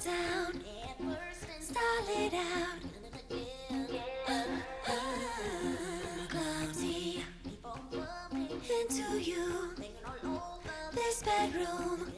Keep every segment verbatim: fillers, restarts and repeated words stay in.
down, style it out. Clumsy into you, this bedroom.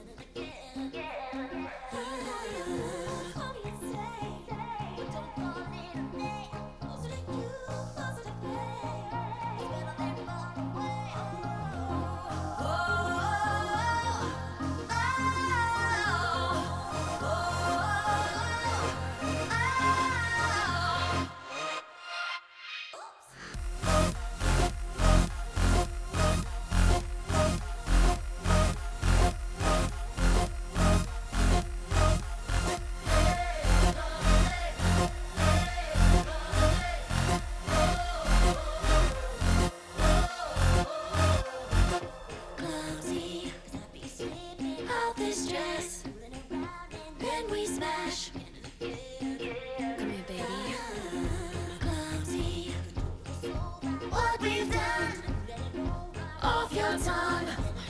Clumsy, out this dress, then we smash. Come here, baby. Clumsy, what we've done, off your tongue.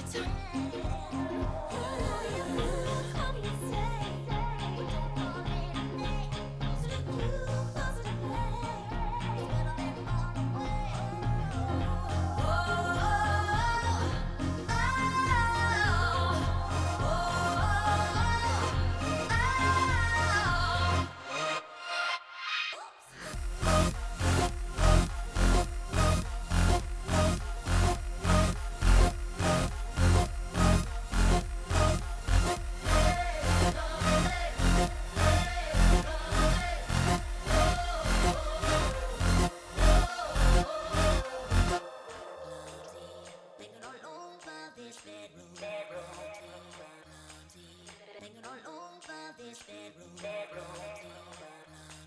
Banging all over this bedroom.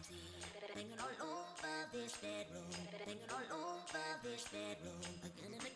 Banging all over this bedroom. Banging all over this bedroom. Again and again.